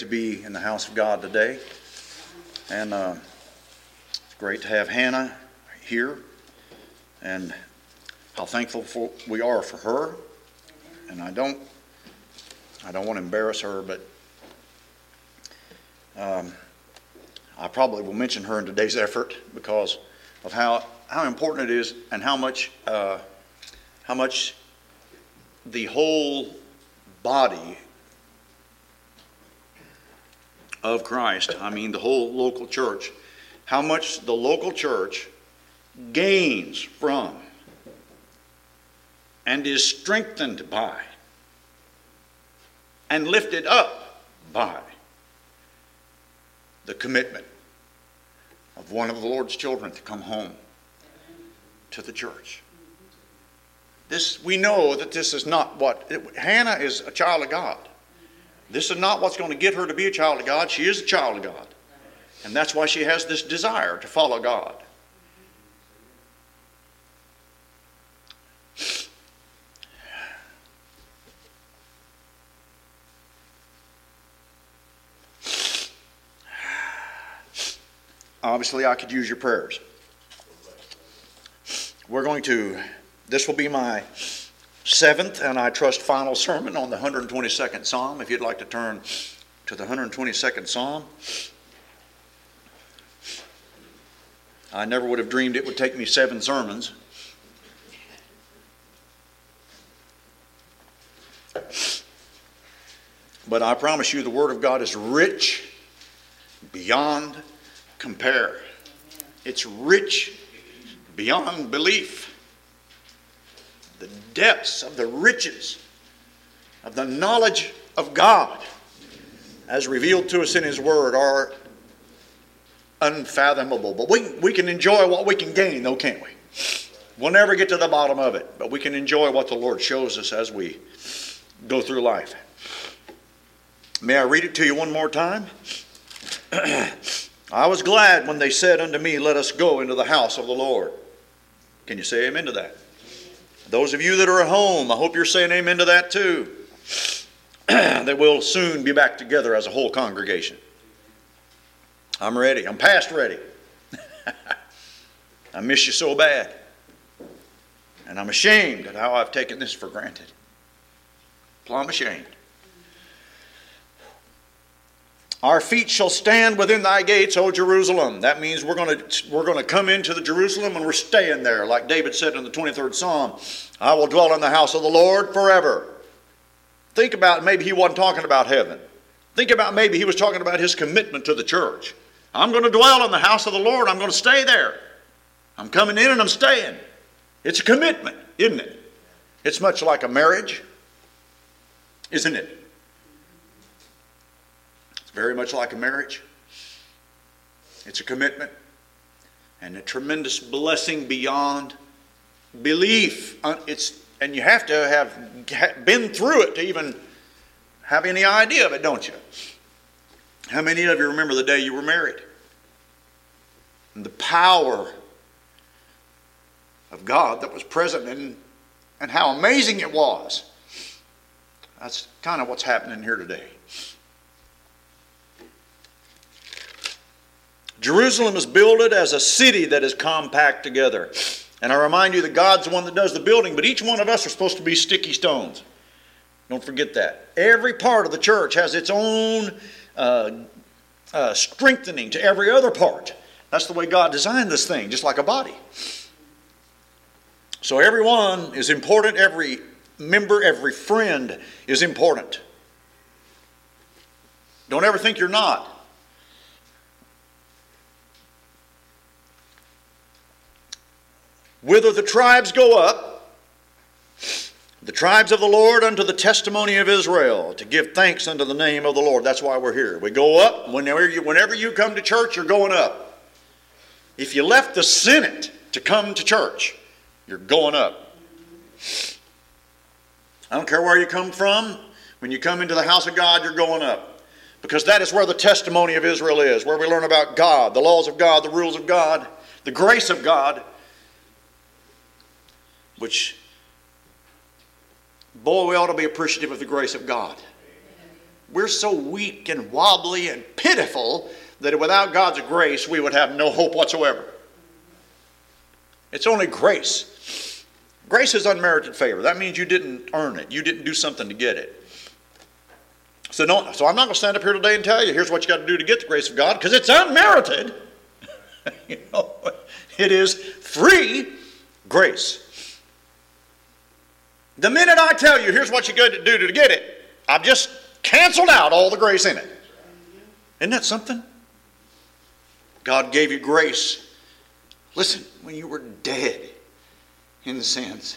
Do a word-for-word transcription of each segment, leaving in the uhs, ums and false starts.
To be in the house of God today, and uh, it's great to have Hannah here, and how thankful for, we are for her. And I don't, I don't want to embarrass her, but um, I probably will mention her in today's effort because of how how important it is, and how much uh, how much the whole body of Christ, I mean the whole local church, how much the local church gains from and is strengthened by and lifted up by the commitment of one of the Lord's children to come home to the church. This, we know that this is not what, it, Hannah is a child of God. This is not what's going to get her to be a child of God. She is a child of God. And that's why she has this desire to follow God. Obviously, I could use your prayers. We're going to, this will be my seventh, and I trust final sermon on the one hundred twenty-second Psalm. If you'd like to turn to the one hundred twenty-second Psalm. I never would have dreamed it would take me seven sermons. But I promise you the Word of God is rich beyond compare. It's rich beyond belief. The depths of the riches of the knowledge of God as revealed to us in His Word are unfathomable. But we, we can enjoy what we can gain, though, can't we? We'll never get to the bottom of it, but we can enjoy what the Lord shows us as we go through life. May I read it to you one more time? I was glad when they said unto me, let us go into the house of the Lord. Can you say amen to that? Those of you that are at home, I hope you're saying amen to that too. That we'll soon be back together as a whole congregation. I'm ready. I'm past ready. I miss you so bad. And I'm ashamed at how I've taken this for granted. Plumb ashamed. Our feet shall stand within thy gates, O Jerusalem. That means we're going to we're going to come into the Jerusalem and we're staying there. Like David said in the twenty-third Psalm, I will dwell in the house of the Lord forever. Think about, maybe he wasn't talking about heaven. Think about, maybe he was talking about his commitment to the church. I'm going to dwell in the house of the Lord. I'm going to stay there. I'm coming in and I'm staying. It's a commitment, isn't it? It's much like a marriage, isn't it? Very much like a marriage. It's a commitment and a tremendous blessing beyond belief. It's, and you have to have been through it to even have any idea of it, don't you? How many of you remember the day you were married? And the power of God that was present and, and how amazing it was. That's kind of what's happening here today. Jerusalem is builded as a city that is compact together. And I remind you that God's the one that does the building, but each one of us are supposed to be sticky stones. Don't forget that. Every part of the church has its own uh, uh, strengthening to every other part. That's the way God designed this thing, just like a body. So everyone is important. Every member, every friend is important. Don't ever think you're not. Whither the tribes go up, the tribes of the Lord unto the testimony of Israel, to give thanks unto the name of the Lord. That's why we're here. We go up. Whenever you, whenever you come to church, you're going up. If you left the Senate to come to church, you're going up. I don't care where you come from. When you come into the house of God, you're going up. Because that is where the testimony of Israel is, where we learn about God, the laws of God, the rules of God, the grace of God. Which, boy, we ought to be appreciative of the grace of God. we're so weak and wobbly and pitiful that without God's grace we would have no hope whatsoever. It's only grace. Grace is unmerited favor. That means you didn't earn it. You didn't do something to get it. So, don't, so I'm not going to stand up here today and tell you, here's what you got to do to get the grace of God, because it's unmerited. You know, it is free grace. The minute I tell you, here's what you got to do to get it, I've just canceled out all the grace in it. Isn't that something? God gave you grace. Listen, when you were dead in sins.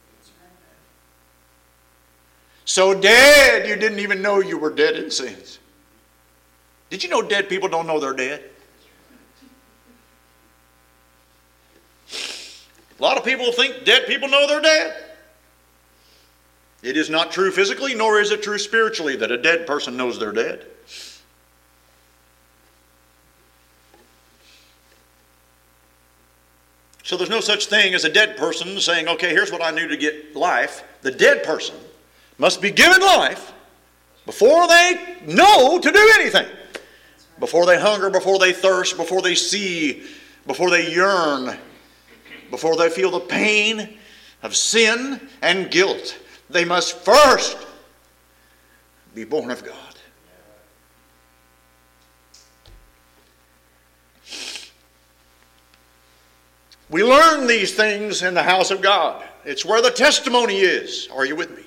So dead you didn't even know you were dead in sins. Did you know dead people don't know they're dead? A lot of people think dead people know they're dead. It is not true physically, nor is it true spiritually that a dead person knows they're dead. So there's no such thing as a dead person saying, okay, here's what I knew to get life. The dead person must be given life before they know to do anything. Before they hunger, before they thirst, before they see, before they yearn, before they feel the pain of sin and guilt. They must first be born of God. We learn these things in the house of God. It's where the testimony is. Are you with me?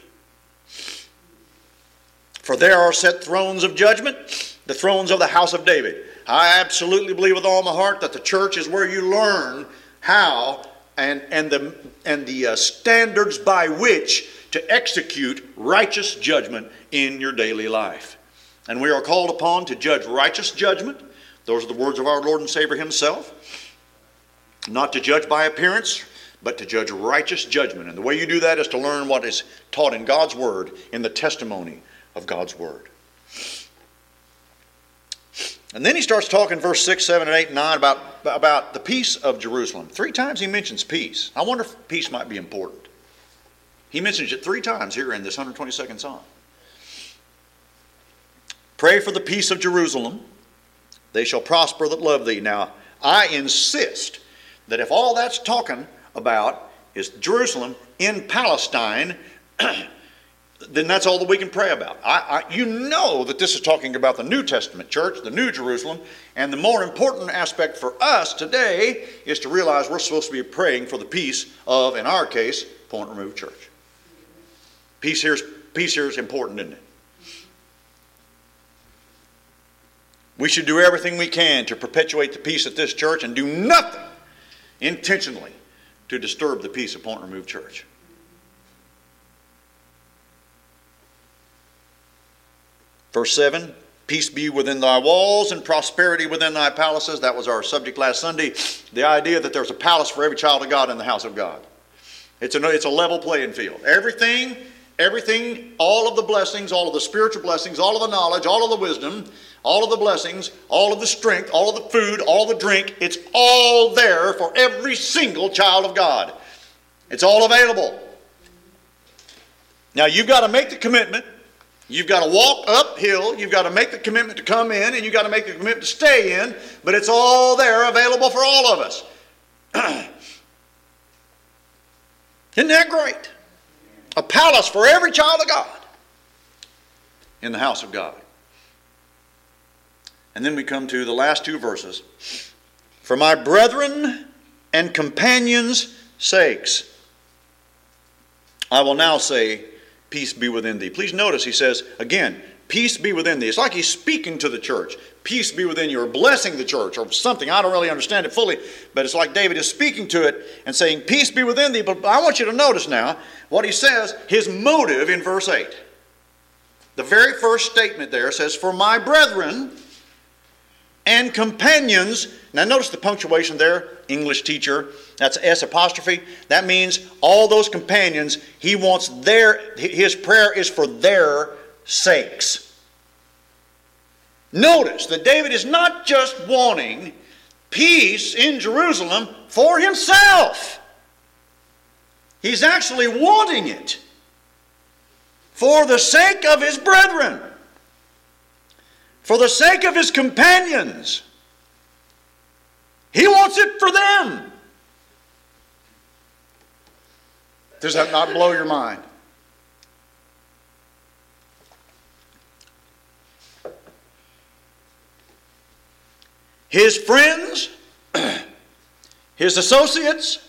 For there are set thrones of judgment, the thrones of the house of David. I absolutely believe with all my heart that the church is where you learn how and, and the, and the uh, standards by which to execute righteous judgment in your daily life. And we are called upon to judge righteous judgment. Those are the words of our Lord and Savior himself. Not to judge by appearance, but to judge righteous judgment. And the way you do that is to learn what is taught in God's Word, in the testimony of God's Word. And then he starts talking verse six, seven, and eight, and nine about, about the peace of Jerusalem. Three times he mentions peace. I wonder if peace might be important. He mentions it three times here in this one hundred twenty-second Psalm. Pray for the peace of Jerusalem. They shall prosper that love thee. Now, I insist that if all that's talking about is Jerusalem in Palestine, then that's all that we can pray about. I, I, you know that this is talking about the New Testament church, the New Jerusalem, and the more important aspect for us today is to realize we're supposed to be praying for the peace of, in our case, Point Removed Church. Peace here is, peace here is important, isn't it? We should do everything we can to perpetuate the peace at this church and do nothing intentionally to disturb the peace of Point Removed Church. Verse seven, peace be within thy walls and prosperity within thy palaces. That was our subject last Sunday. The idea that there's a palace for every child of God in the house of God. It's a, it's a level playing field. Everything, everything, all of the blessings, all of the spiritual blessings, all of the knowledge, all of the wisdom, all of the blessings, all of the strength, all of the food, all the drink, it's all there for every single child of God. It's all available. Now you've got to make the commitment. You've got to walk uphill. You've got to make the commitment to come in, and you've got to make the commitment to stay in. But it's all there available for all of us. Isn't that great? A palace for every child of God in the house of God. And then we come to the last two verses. For my brethren and companions' sakes, I will now say, peace be within thee. Please notice he says, again, peace be within thee. It's like he's speaking to the church. Peace be within you, or blessing the church, or something. I don't really understand it fully, but it's like David is speaking to it and saying, peace be within thee. But I want you to notice now what he says, his motive in verse eight. The very first statement there says, for my brethren and companions. Now notice the punctuation there, English teacher. That's S apostrophe. That means all those companions, he wants their, his prayer is for their sakes. Notice that David is not just wanting peace in Jerusalem for himself. He's actually wanting it for the sake of his brethren. for the sake of his companions. He wants it for them. Does that not blow your mind? His friends, his associates,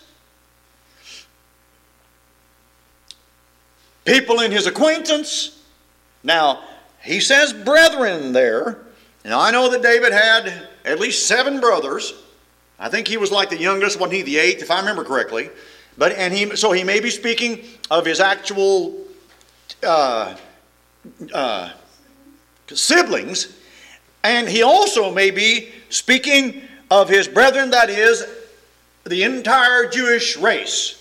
people in his acquaintance. Now, he says brethren there. Now, I know that David had at least seven brothers. I think he was like the youngest, wasn't he the eighth, if I remember correctly. But and he so he may be speaking of his actual uh, uh, siblings. And he also may be speaking of his brethren, that is, the entire Jewish race.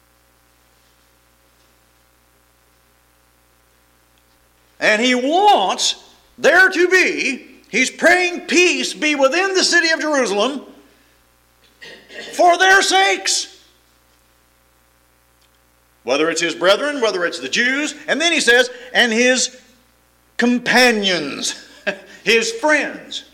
And he wants there to be, he's praying peace be within the city of Jerusalem for their sakes. Whether it's his brethren, whether it's the Jews. And then he says, and his companions. His friends.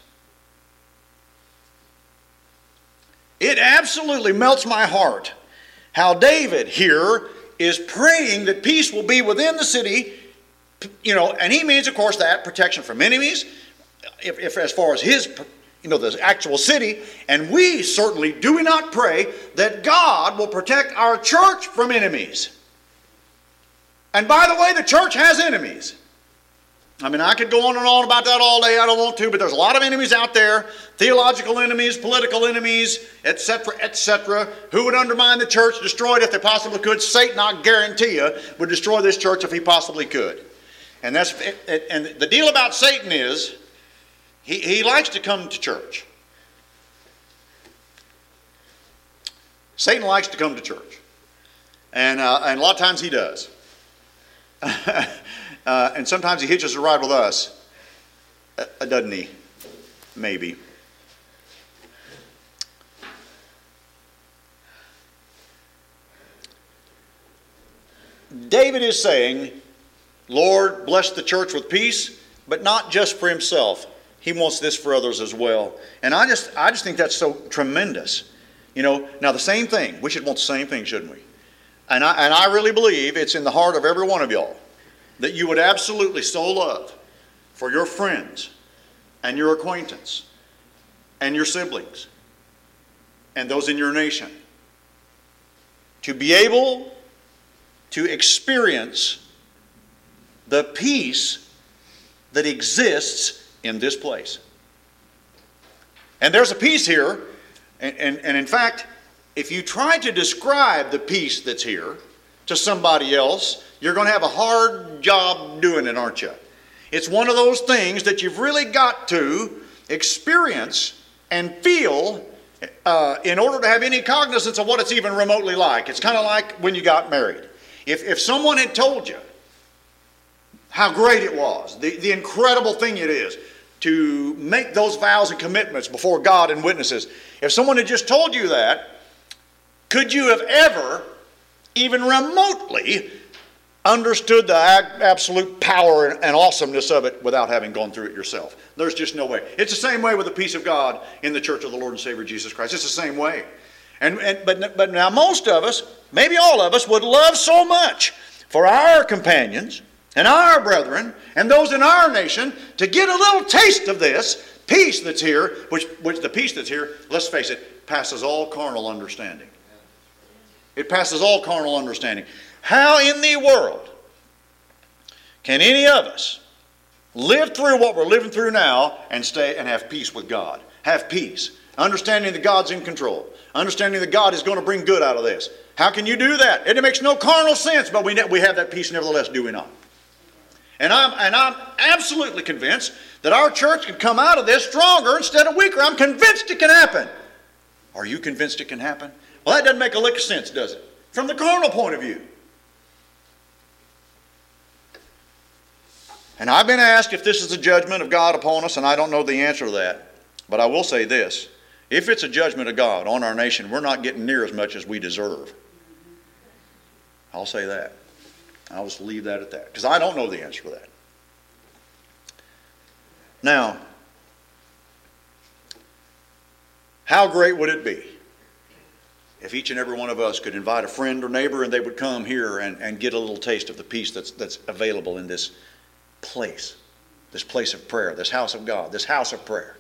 It absolutely melts my heart how David here is praying that peace will be within the city, you know, and he means, of course, that protection from enemies, if, if as far as his, you know, the actual city. And we certainly do not pray that God will protect our church from enemies. And by the way, the church has enemies. I mean, I could go on and on about that all day. I don't want to, but there's a lot of enemies out there. Theological enemies, political enemies, et cetera, et cetera. Who would undermine the church, destroy it if they possibly could? Satan, I guarantee you, would destroy this church if he possibly could. And that's and the deal about Satan is, he, he likes to come to church. Satan likes to come to church. And, uh, and a lot of times he does. Uh, and sometimes he hitches a ride with us, uh, doesn't he? Maybe. David is saying, Lord, bless the church with peace, but not just for himself. He wants this for others as well. And I just, I just think that's so tremendous. You know, now the same thing. We should want the same thing, shouldn't we? And I, and I really believe it's in the heart of every one of y'all, that you would absolutely so love for your friends and your acquaintance and your siblings and those in your nation to be able to experience the peace that exists in this place. And there's a peace here, and, and, and in fact, if you try to describe the peace that's here to somebody else, you're going to have a hard job doing it, aren't you? It's one of those things that you've really got to experience and feel uh, in order to have any cognizance of what it's even remotely like. It's kind of like when you got married. If, if someone had told you how great it was, the, the incredible thing it is to make those vows and commitments before God and witnesses, if someone had just told you that, could you have ever, even remotely, understood the absolute power and awesomeness of it without having gone through it yourself? There's just no way. It's the same way with the peace of God in the church of the Lord and Savior Jesus Christ. It's the same way. And, and but, but now most of us, maybe all of us, would love so much for our companions and our brethren and those in our nation to get a little taste of this peace that's here, which, which the peace that's here, let's face it, passes all carnal understanding. It passes all carnal understanding. How in the world can any of us live through what we're living through now and stay and have peace with God? Have peace. Understanding that God's in control. Understanding that God is going to bring good out of this. How can you do that? It makes no carnal sense, but we, we have that peace nevertheless, do we not? And I'm, and I'm absolutely convinced that our church can come out of this stronger instead of weaker. I'm convinced it can happen. Are you convinced it can happen? Well, that doesn't make a lick of sense, does it? From the carnal point of view. And I've been asked if this is a judgment of God upon us, and I don't know the answer to that. But I will say this. If it's a judgment of God on our nation, we're not getting near as much as we deserve. I'll say that. I'll just leave that at that. Because I don't know the answer to that. Now, How great would it be if each and every one of us could invite a friend or neighbor and they would come here and, and get a little taste of the peace that's, that's available in this place, this place of prayer, this house of God, this house of prayer.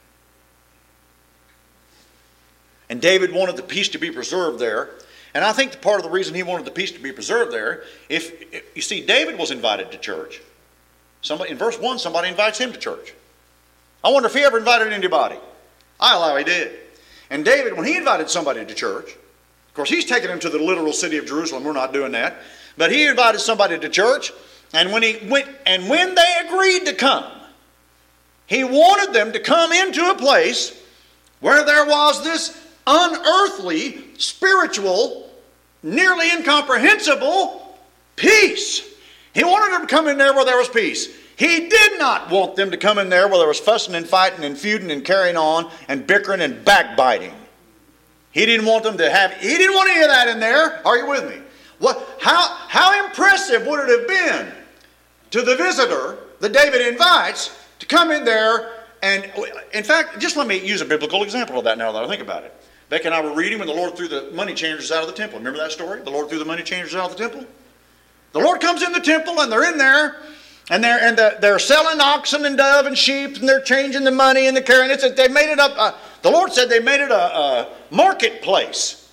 And David wanted the peace to be preserved there. And I think the part of the reason he wanted the peace to be preserved there, if, if you see, David was invited to church. Somebody, in verse one, somebody invites him to church. I wonder if he ever invited anybody. I allow he did. And David, when he invited somebody to church, of course he's taking them to the literal city of Jerusalem. We're not doing that. But he invited somebody to church, and when he went, and when they agreed to come, he wanted them to come into a place where there was this unearthly, spiritual, nearly incomprehensible peace. He wanted them to come in there where there was peace. He did not want them to come in there where there was fussing and fighting and feuding and carrying on and bickering and backbiting. He didn't want them to have, he didn't want any of that in there. Are you with me? What, how, how impressive would it have been to the visitor that David invites to come in there and, in fact, just let me use a biblical example of that now that I think about it. Becky and I were reading when the Lord threw the money changers out of the temple. Remember that story? The Lord threw the money changers out of the temple? The Lord comes in the temple and they're in there and they're and the, they're selling oxen and dove and sheep and they're changing the money and they're carrying it. They made it up. Uh, the Lord said they made it a, a marketplace.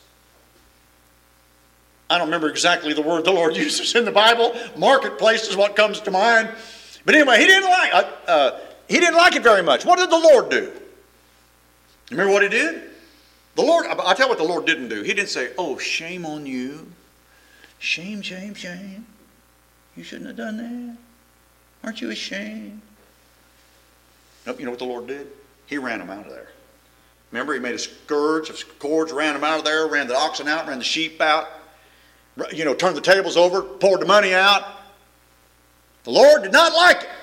I don't remember exactly the word the Lord uses in the Bible. Marketplace is what comes to mind. But anyway, he didn't like uh, uh, he didn't like it very much. What did the Lord do? Remember what he did? The Lord, I tell you what the Lord didn't do. He didn't say, oh, shame on you. Shame, shame, shame. You shouldn't have done that. Aren't you ashamed? Nope, you know what the Lord did? He ran them out of there. Remember, he made a scourge of cords, ran them out of there, ran the oxen out, ran the sheep out, you know, turned the tables over, poured the money out. The Lord did not like it.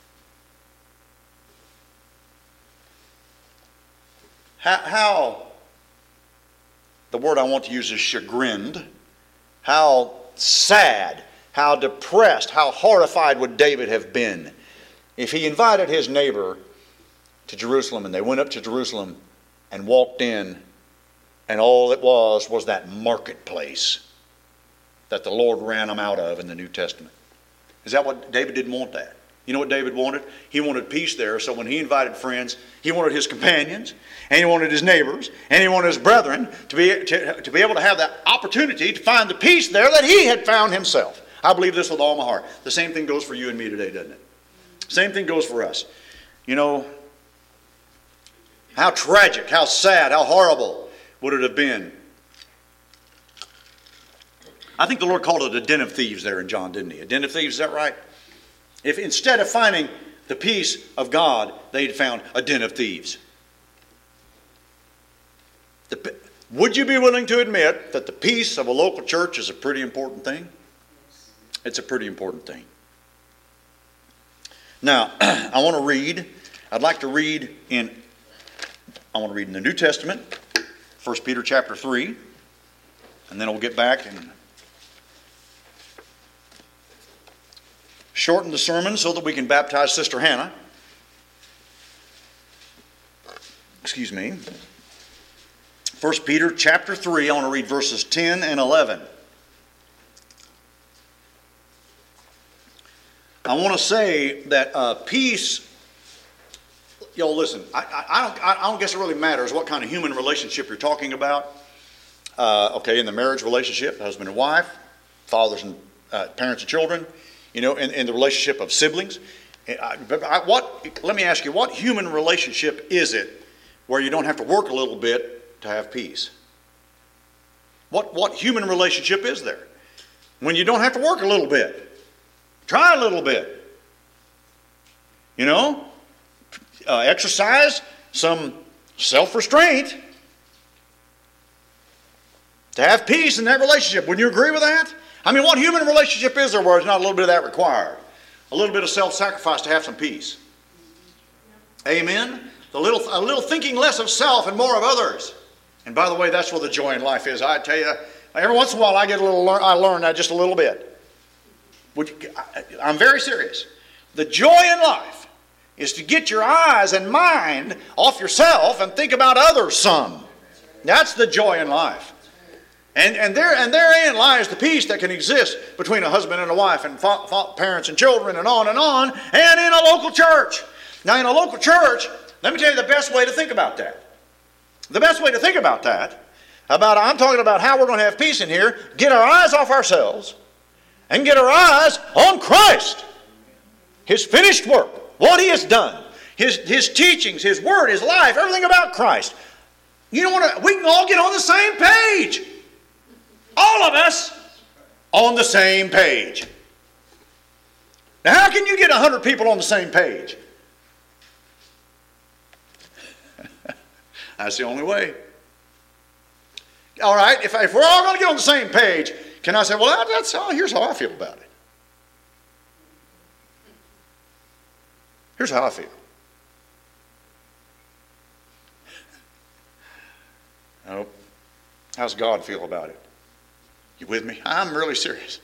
How... how The word I want to use is chagrined. How sad, how depressed, how horrified would David have been if he invited his neighbor to Jerusalem and they went up to Jerusalem and walked in and all it was was that marketplace that the Lord ran them out of in the New Testament. Is that what David didn't want that? You know what David wanted? He wanted peace there, so when he invited friends, he wanted his companions, and he wanted his neighbors, and he wanted his brethren to be, to, to be able to have that opportunity to find the peace there that he had found himself. I believe this with all my heart. The same thing goes for you and me today, doesn't it? Same thing goes for us. You know, how tragic, how sad, how horrible would it have been? I think the Lord called it a den of thieves there in John, didn't he? A den of thieves, is that right? If instead of finding the peace of God, they'd found a den of thieves. The, would you be willing to admit that the peace of a local church is a pretty important thing? It's a pretty important thing. Now, I want to read, I'd like to read in, I want to read in the New Testament, First Peter chapter three, and then we'll get back and shorten the sermon so that we can baptize Sister Hannah. Excuse me. First Peter chapter three, I want to read verses ten and eleven. I want to say that uh, peace, y'all listen, I, I, I, don't, I don't guess it really matters what kind of human relationship you're talking about. Uh, okay, in the marriage relationship, husband and wife, fathers and uh, parents and children, you know, in, in the relationship of siblings. I, I, what? Let me ask you, what human relationship is it where you don't have to work a little bit to have peace? What, what human relationship is there when you don't have to work a little bit? Try a little bit. You know, uh, exercise some self-restraint to have peace in that relationship. Wouldn't you agree with that? I mean, what human relationship is there where there's not a little bit of that required? A little bit of self-sacrifice to have some peace. Amen? A little, a little thinking less of self and more of others. And by the way, that's where the joy in life is. I tell you, every once in a while I get a little, I learn that just a little bit. Would you, I, I'm very serious. The joy in life is to get your eyes and mind off yourself and think about others some. That's the joy in life. And, and, there, and therein lies the peace that can exist between a husband and a wife and fa- fa- parents and children and on and on, and in a local church. Now, in a local church, let me tell you the best way to think about that. The best way to think about that, about I'm talking about how we're going to have peace in here, get our eyes off ourselves and get our eyes on Christ. His finished work, what He has done, His, his teachings, His word, His life, everything about Christ. You know what? We can all get on the same page. All of us on the same page. Now, how can you get a hundred people on the same page? That's the only way. All right, if, if we're all going to get on the same page, can I say, well, that's all, here's how I feel about it. Here's how I feel. Oh, how's God feel about it? You with me? I'm really serious.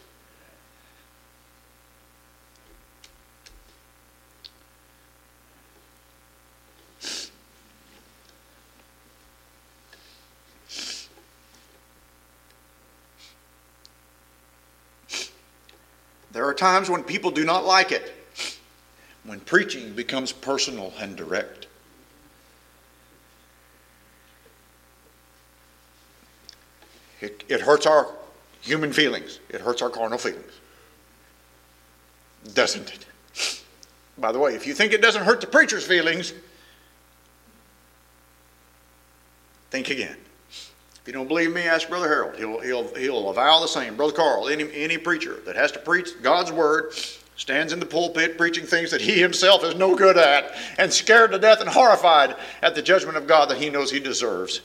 There are times when people do not like it, when preaching becomes personal and direct. It, it hurts our human feelings. It hurts our carnal feelings. Doesn't it? By the way, if you think it doesn't hurt the preacher's feelings, think again. If you don't believe me, ask Brother Harold. He'll, he'll, he'll avow the same. Brother Carl, any, any preacher that has to preach God's word, stands in the pulpit preaching things that he himself is no good at, and scared to death and horrified at the judgment of God that he knows he deserves.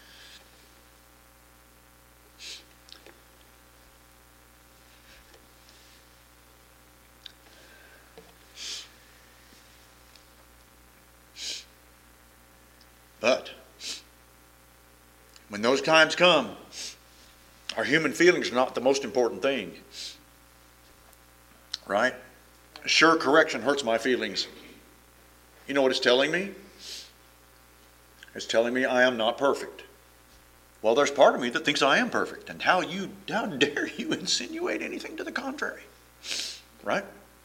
But when those times come, our human feelings are not the most important thing. Right? Sure, correction hurts my feelings. You know what it's telling me? It's telling me I am not perfect. Well, there's part of me that thinks I am perfect. And how you, how dare you insinuate anything to the contrary? Right?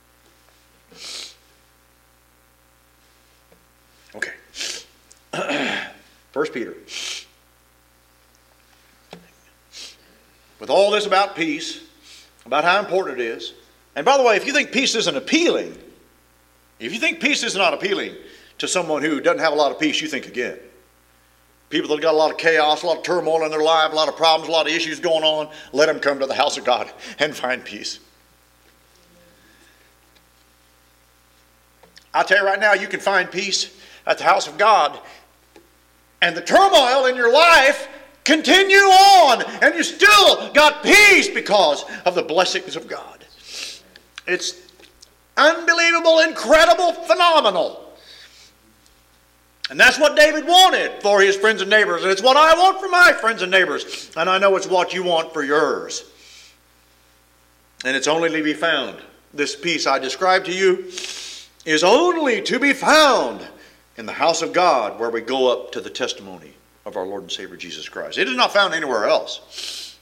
Okay. First Peter. With all this about peace, about how important it is, and by the way, if you think peace isn't appealing, if you think peace is not appealing to someone who doesn't have a lot of peace, you think again. People that have got a lot of chaos, a lot of turmoil in their life, a lot of problems, a lot of issues going on, let them come to the house of God and find peace. I'll tell you right now, you can find peace at the house of God, and the turmoil in your life continue on, and you still got peace because of the blessings of God. It's unbelievable, incredible, phenomenal. And that's what David wanted for his friends and neighbors, and it's what I want for my friends and neighbors, and I know it's what you want for yours. And it's only to be found. This peace I described to you is only to be found in the house of God, where we go up to the testimony of our Lord and Savior Jesus Christ. It is not found anywhere else.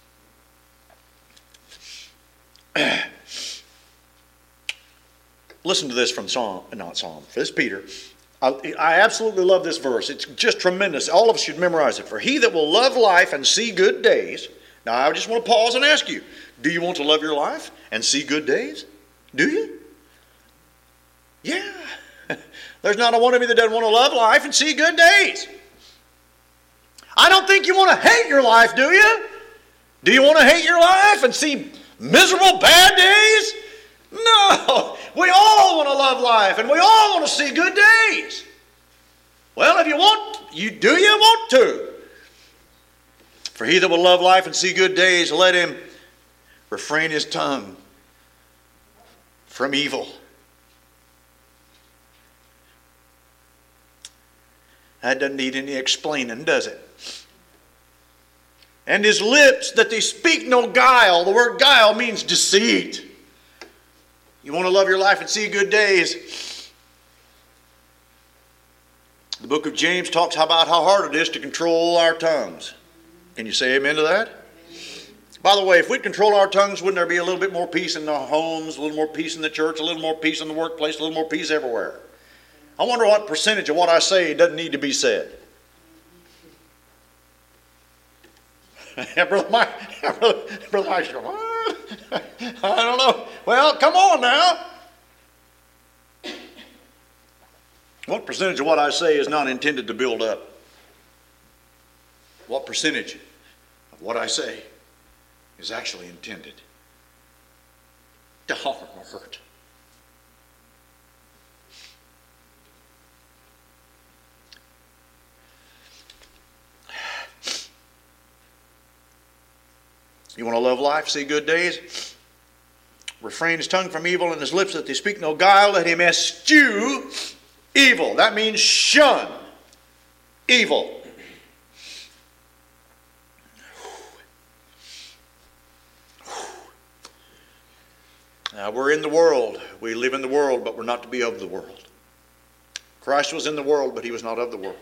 Listen to this from Psalm, not Psalm, this is Peter. I, I absolutely love this verse. It's just tremendous. All of us should memorize it. For he that will love life and see good days. Now I just want to pause and ask you, do you want to love your life and see good days? Do you? Yeah. There's not a one of you that doesn't want to love life and see good days. I don't think you want to hate your life, do you? Do you want to hate your life and see miserable bad days? No. We all want to love life and we all want to see good days. Well, if you want, you do you want to. For he that will love life and see good days, let him refrain his tongue from evil. That doesn't need any explaining, does it? And his lips, that they speak no guile. The word guile means deceit. You want to love your life and see good days? The book of James talks about how hard it is to control our tongues. Can you say amen to that? By the way, if we'd control our tongues, wouldn't there be a little bit more peace in our homes, a little more peace in the church, a little more peace in the workplace, a little more peace everywhere? I wonder what percentage of what I say doesn't need to be said. Brother Mike, Brother, Brother Mike's going, "Ah, I don't know." Well, come on now. What percentage of what I say is not intended to build up? What percentage of what I say is actually intended to harm or hurt? You want to love life, see good days? Refrain his tongue from evil and his lips that they speak no guile. Let him eschew evil. That means shun evil. Now, we're in the world. We live in the world, but we're not to be of the world. Christ was in the world, but he was not of the world.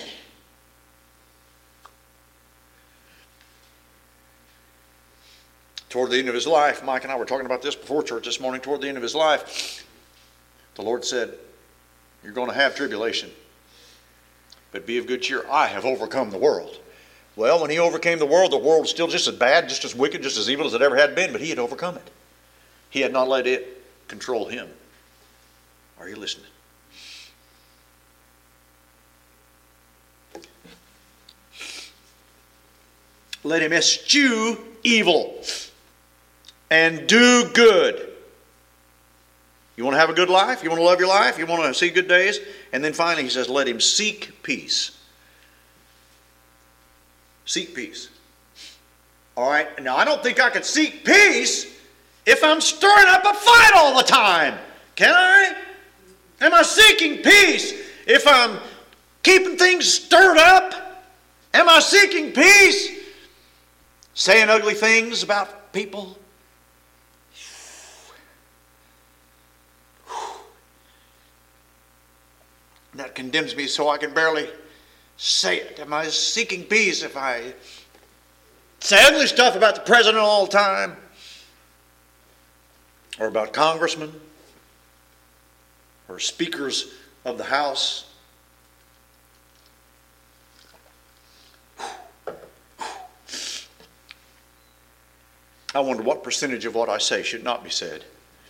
Toward the end of his life, Mike and I were talking about this before church this morning, toward the end of his life, the Lord said, "You're going to have tribulation, but be of good cheer. I have overcome the world." Well, when he overcame the world, the world was still just as bad, just as wicked, just as evil as it ever had been, but he had overcome it. He had not let it control him. Are you listening? Let him eschew evil and do good. You want to have a good life? You want to love your life? You want to see good days? And then finally he says, let him seek peace. Seek peace. All right. Now I don't think I could seek peace if I'm stirring up a fight all the time. Can I? Am I seeking peace if I'm keeping things stirred up? Am I seeking peace? Saying ugly things about people? That condemns me so I can barely say it. Am I seeking peace if I say ugly stuff about the president all the time? Or about congressmen? Or speakers of the House? I wonder what percentage of what I say should not be said.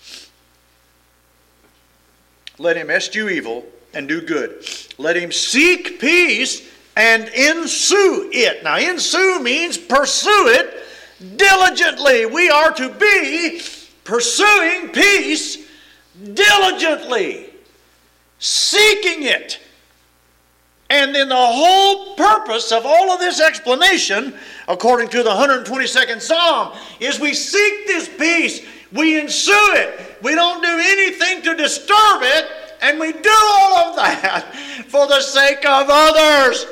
Let him eschew evil and do good. Let him seek peace and ensue it. Now, ensue means pursue it diligently. We are to be pursuing peace diligently, seeking it. And then the whole purpose of all of this explanation, according to the one hundred twenty-second Psalm, is we seek this peace, we ensue it, we don't do anything to disturb it, and we do all of that for the sake of others.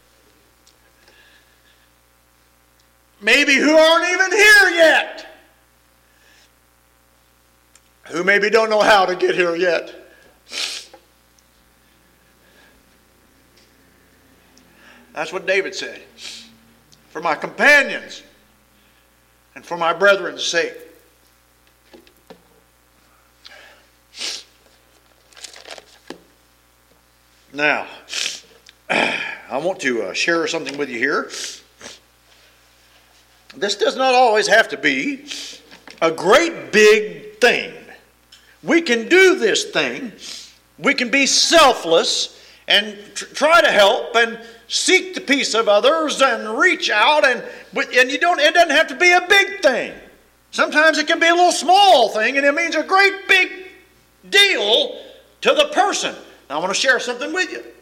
Maybe who aren't even here yet. Who maybe don't know how to get here yet. That's what David said. For my companions and for my brethren's sake. Now, I want to uh, share something with you here. This does not always have to be a great big thing. We can do this thing. We can be selfless and tr- try to help and seek the peace of others and reach out, and and you don't. It doesn't have to be a big thing. Sometimes it can be a little small thing, and it means a great big deal to the person. Now, I want to share something with you.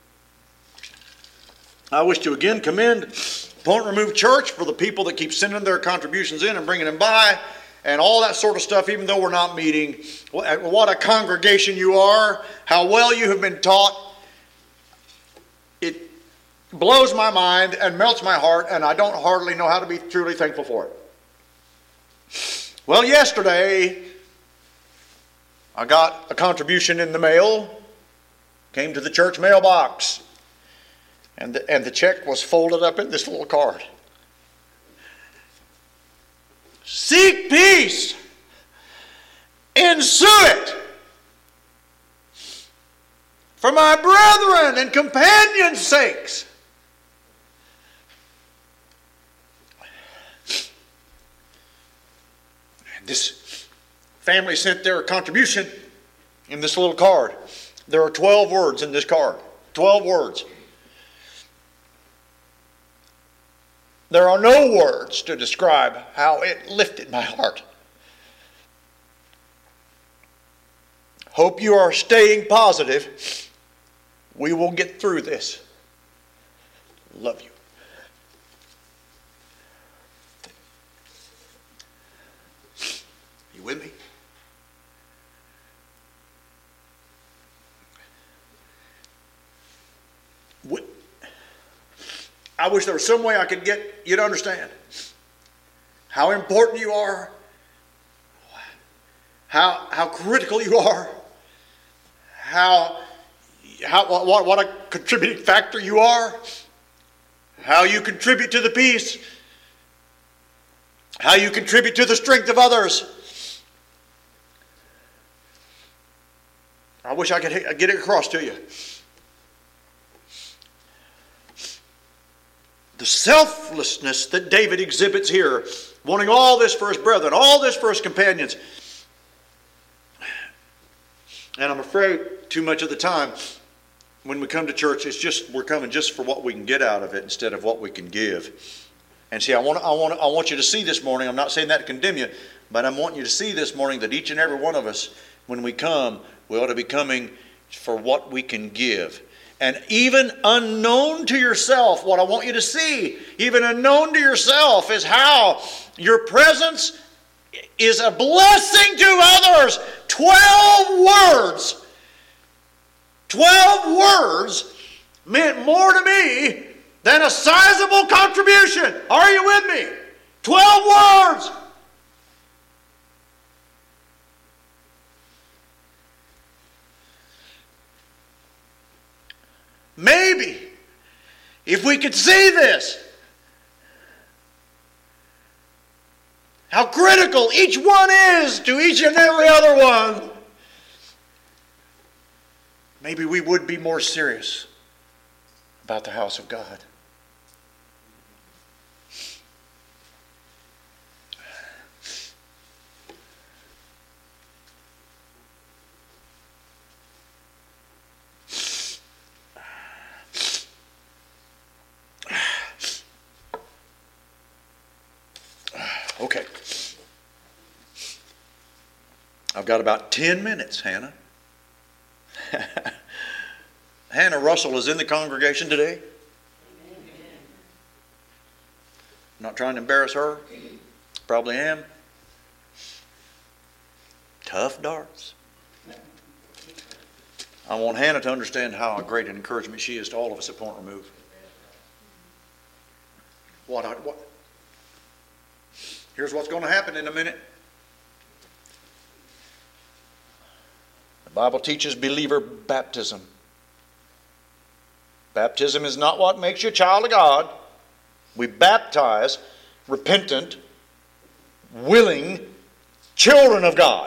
I wish to again commend Point Remove Church for the people that keep sending their contributions in and bringing them by, and all that sort of stuff, even though we're not meeting. What a congregation you are, how well you have been taught. It blows my mind and melts my heart, and I don't hardly know how to be truly thankful for it. Well, yesterday, I got a contribution in the mail, came to the church mailbox. And the, and the check was folded up in this little card. Seek peace. Ensue it. For my brethren and companions' sakes. This family sent their contribution in this little card. There are twelve words in this card. twelve words. There are no words to describe how it lifted my heart. Hope you are staying positive. We will get through this. Love you. You with me? What? I wish there was some way I could get you to understand how important you are, how, how critical you are, how, how what, what a contributing factor you are, how you contribute to the peace, how you contribute to the strength of others. I wish I could get it across to you. The selflessness that David exhibits here, wanting all this for his brethren, all this for his companions. And I'm afraid too much of the time when we come to church, it's just we're coming just for what we can get out of it instead of what we can give. And see, I want, I want, I want you to see this morning, I'm not saying that to condemn you, but I'm wanting you to see this morning that each and every one of us, when we come, we ought to be coming for what we can give. And even unknown to yourself, what I want you to see, even unknown to yourself, is how your presence is a blessing to others. Twelve words. Twelve words meant more to me than a sizable contribution. Are you with me? Twelve words. Maybe, if we could see this, how critical each one is to each and every other one, maybe we would be more serious about the house of God. Okay. I've got about ten minutes, Hannah. Hannah Russell is in the congregation today. I'm not trying to embarrass her. Probably am. Tough darts. I want Hannah to understand how great an encouragement she is to all of us at Point Remove. What I, what? Here's what's going to happen in a minute. The Bible teaches believer baptism. Baptism is not what makes you a child of God. We baptize repentant, willing children of God.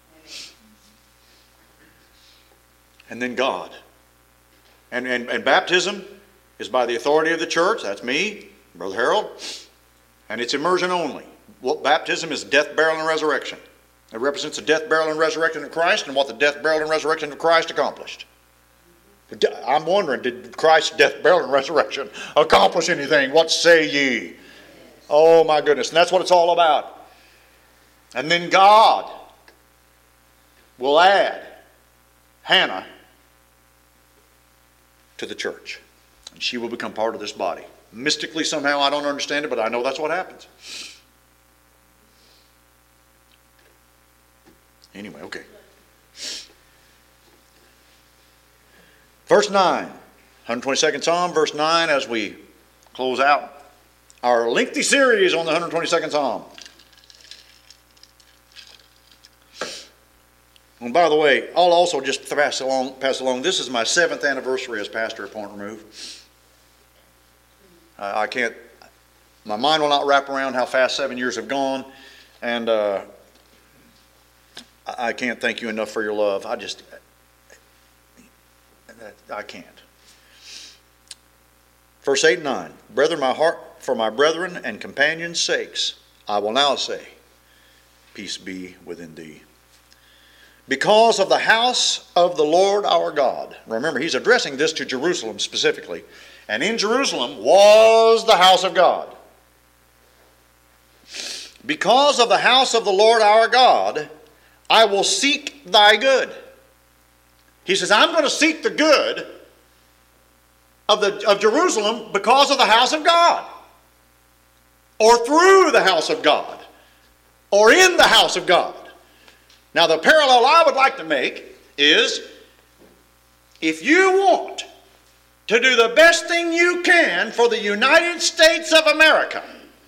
And then God. And, and, and baptism is by the authority of the church. That's me, Brother Harold. And it's immersion only. Well, baptism is death, burial, and resurrection. It represents the death, burial, and resurrection of Christ and what the death, burial, and resurrection of Christ accomplished. I'm wondering, did Christ's death, burial, and resurrection accomplish anything? What say ye? Oh my goodness. And that's what it's all about. And then God will add Hannah to the church. And she will become part of this body. Mystically somehow, I don't understand it, but I know that's what happens. Anyway, okay. Verse nine, one hundred twenty-second Psalm, verse nine, as we close out our lengthy series on the one hundred twenty-second Psalm. And by the way, I'll also just pass along, pass along, this is my seventh anniversary as pastor at Point Remove. I, I can't, my mind will not wrap around how fast seven years have gone. And uh, I, I can't thank you enough for your love. I just, I can't. Verse eight and nine. Brethren, my heart, for my brethren and companions' sakes, I will now say, peace be within thee. Because of the house of the Lord our God. Remember, he's addressing this to Jerusalem specifically. And in Jerusalem was the house of God. Because of the house of the Lord our God, I will seek thy good. He says, I'm going to seek the good of, the, of Jerusalem because of the house of God. Or through the house of God. Or in the house of God. Now the parallel I would like to make is, if you want to do the best thing you can for the United States of America,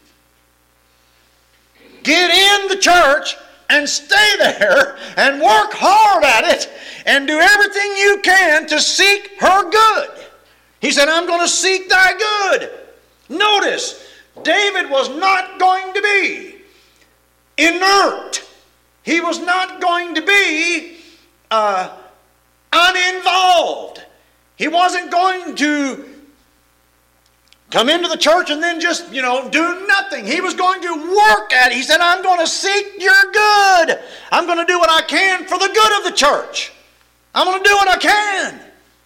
get in the church and stay there and work hard at it and do everything you can to seek her good. He said, I'm going to seek thy good. Notice, David was not going to be inert. He was not going to be uh, uninvolved. He wasn't going to come into the church and then just, you know, do nothing. He was going to work at it. He said, I'm going to seek your good. I'm going to do what I can for the good of the church. I'm going to do what I can.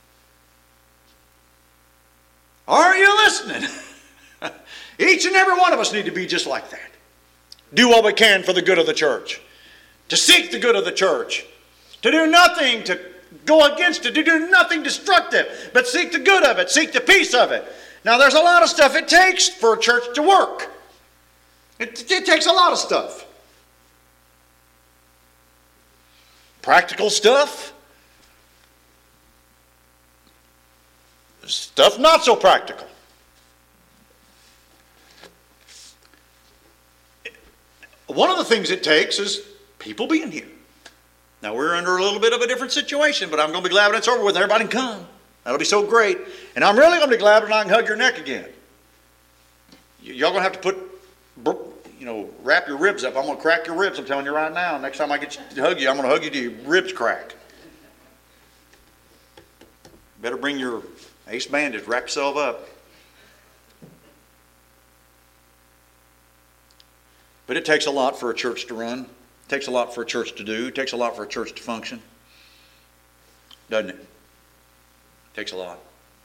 Are you listening? Each and every one of us need to be just like that. Do what we can for the good of the church. To seek the good of the church. To do nothing to go against it. To do nothing destructive. But seek the good of it. Seek the peace of it. Now there's a lot of stuff it takes for a church to work. It, it takes a lot of stuff. Practical stuff. Stuff not so practical. One of the things it takes is people being here. Now we're under a little bit of a different situation, but I'm going to be glad when it's over with and everybody can come. That'll be so great. And I'm really going to be glad when I can hug your neck again. Y- y'all going to have to put, you know, wrap your ribs up. I'm going to crack your ribs, I'm telling you right now. Next time I get to hug you, I'm going to hug you till your ribs crack. Better bring your ace bandage, wrap yourself up. But it takes a lot for a church to run. It takes a lot for a church to do. It takes a lot for a church to function. Doesn't it? It takes a lot.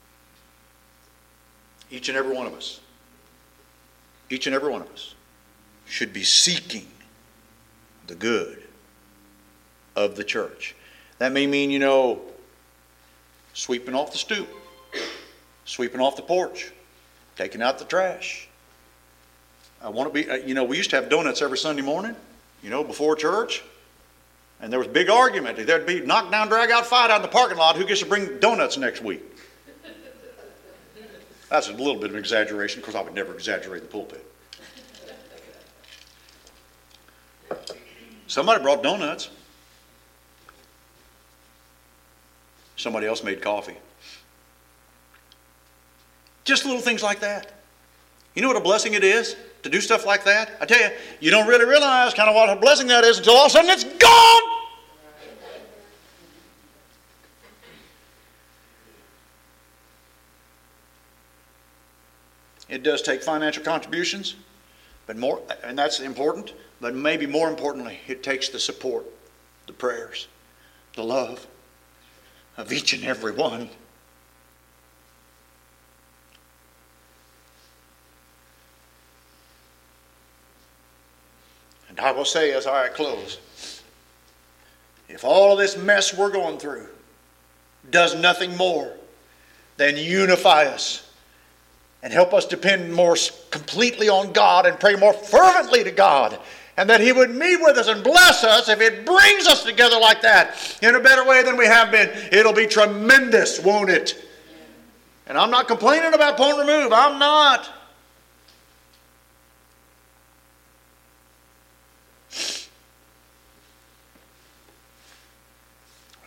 Each and every one of us, each and every one of us should be seeking the good of the church. That may mean, you know, sweeping off the stoop, sweeping off the porch, taking out the trash. I want to be, you know, we used to have donuts every Sunday morning, you know, before church. And there was a big argument. There'd be knock down, drag out fight out in the parking lot. Who gets to bring donuts next week? That's a little bit of an exaggeration, because I would never exaggerate the pulpit. Somebody brought donuts. Somebody else made coffee. Just little things like that. You know what a blessing it is to do stuff like that? I tell you, you don't really realize kind of what a blessing that is until all of a sudden it's gone. It does take financial contributions, but more, and that's important, but maybe more importantly, it takes the support, the prayers, the love of each and every one. And I will say as I close, if all of this mess we're going through does nothing more than unify us and help us depend more completely on God and pray more fervently to God, and that He would meet with us and bless us, if it brings us together like that in a better way than we have been, it'll be tremendous, won't it? And I'm not complaining about Point Remove. I'm not.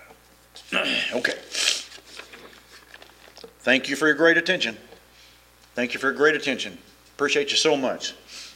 Okay. Thank you for your great attention. Thank you for your great attention. Appreciate you so much.